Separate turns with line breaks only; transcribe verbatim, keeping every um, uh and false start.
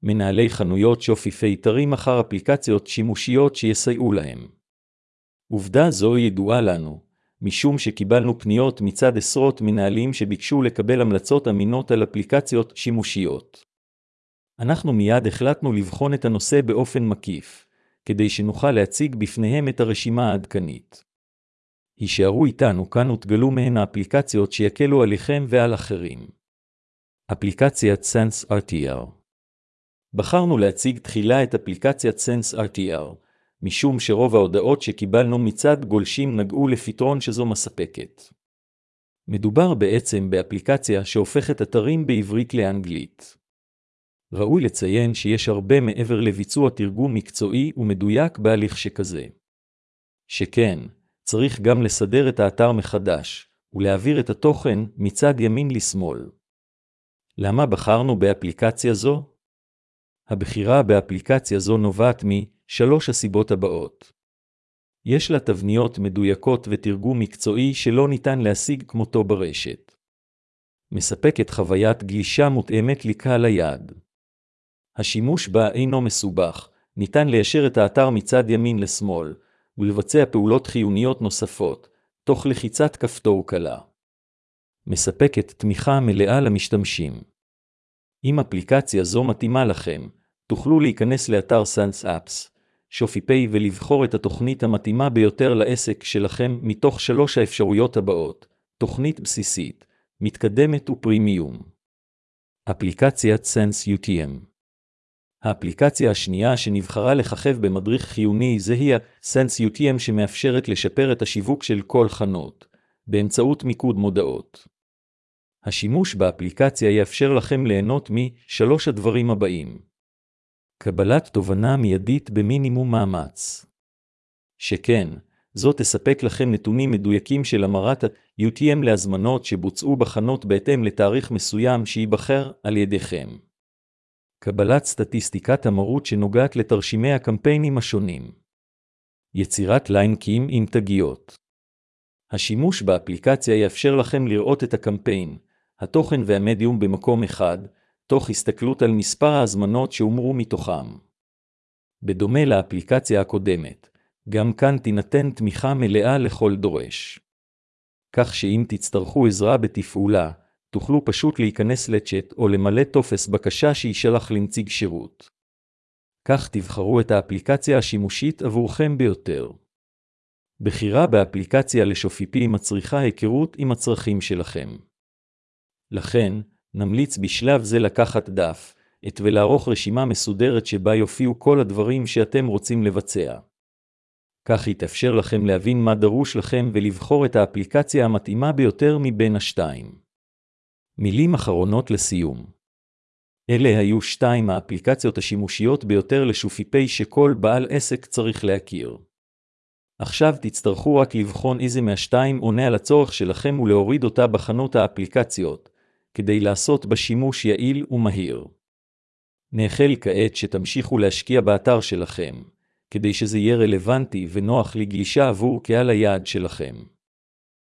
מנהלי חנויות שופיפי תרים אחר אפליקציות שימושיות שיסייעו להם. עובדה זו ידועה לנו, משום שקיבלנו פניות מצד עשרות מנהלים שביקשו לקבל המלצות אמינות על אפליקציות שימושיות. אנחנו מיד החלטנו לבחון את הנושא באופן מקיף, כדי שנוכל להציג בפניהם את הרשימה העדכנית. הישארו איתנו כאן ותגלו מהן האפליקציות שיקלו עליכם ועל אחרים. אפליקציית Sense אר טי אר. בחרנו להציג תחילה את אפליקציית Sense אר טי אר, משום שרוב ההודעות שקיבלנו מצד גולשים נגעו לפתרון שזו מספקת. מדובר בעצם באפליקציה שהופכת אתרים בעברית לאנגלית. ראוי לציין שיש הרבה מעבר לביצוע תרגום מקצועי ומדויק בהליך שכזה. שכן, צריך גם לסדר את האתר מחדש, ולהעביר את התוכן מצד ימין לשמאל. למה בחרנו באפליקציה זו? הבחירה באפליקציה זו נובעת משלוש הסיבות הבאות. יש לה תבניות מדויקות ותרגום מקצועי שלא ניתן להשיג כמותו ברשת. מספקת חוויית גלישה מותאמת לקהל היעד. השימוש בה אינו מסובך, ניתן ליישר את האתר מצד ימין לשמאל, ולבצע פעולות חיוניות נוספות, תוך לחיצת כפתור קלה. מספקת תמיכה מלאה למשתמשים. אם אפליקציה זו מתאימה לכם, תוכלו להיכנס לאתר Sense Apps, שופיפיי ולבחור את התוכנית המתאימה ביותר לעסק שלכם מתוך שלוש האפשרויות הבאות, תוכנית בסיסית, מתקדמת ופרימיום. אפליקציית Sense יו טי אם. האפליקציה השנייה שנבחרה לככב במדריך חיוני זהי ה-Sense יו טי אם שמאפשרת לשפר את השיווק של כל חנות, באמצעות מיקוד מודעות. השימוש באפליקציה יאפשר לכם ליהנות משלוש הדברים הבאים. קבלת תובנה מיידית במינימום מאמץ. שכן, זאת תספק לכם נתונים מדויקים של המרת ה-יו טי אם להזמנות שבוצעו בחנות בהתאם לתאריך מסוים שייבחר על ידיכם. קבלת סטטיסטיקת המרות שנוגעת לתרשימי הקמפיינים השונים. יצירת ליינקים עם תגיות. השימוש באפליקציה יאפשר לכם לראות את הקמפיין, התוכן והמדיום במקום אחד, תוך הסתכלות על מספר ההזמנות שהומרו מתוכם. בדומה לאפליקציה הקודמת, גם כאן תינתן תמיכה מלאה לכל דורש. כך שאם תצטרכו עזרה בתפעולה, תוכלו פשוט להיכנס לצ'אט או למלא טופס בקשה שישלח לנציג שירות. כך תבחרו את האפליקציה השימושית עבורכם ביותר. בחירה באפליקציה לשופיפיי מצריכה היכרות עם הצרכים שלכם. לכן, נמליץ בשלב זה לקחת דף, את ולערוך רשימה מסודרת שבה יופיעו כל הדברים שאתם רוצים לבצע. כך יתאפשר לכם להבין מה דרוש לכם ולבחור את האפליקציה המתאימה ביותר מבין השתיים. מילים אחרונות לסיום. אלה היו שתיים האפליקציות השימושיות ביותר לשופיפיי שכל בעל עסק צריך להכיר. עכשיו תצטרכו רק לבחון איזה מהשתיים עונה על הצורך שלכם ולהוריד אותה בחנות האפליקציות, כדי לעשות בשימוש יעיל ומהיר. נאחל כעת שתמשיכו להשקיע באתר שלכם, כדי שזה יהיה רלוונטי ונוח לגלישה עבור קהל היעד שלכם.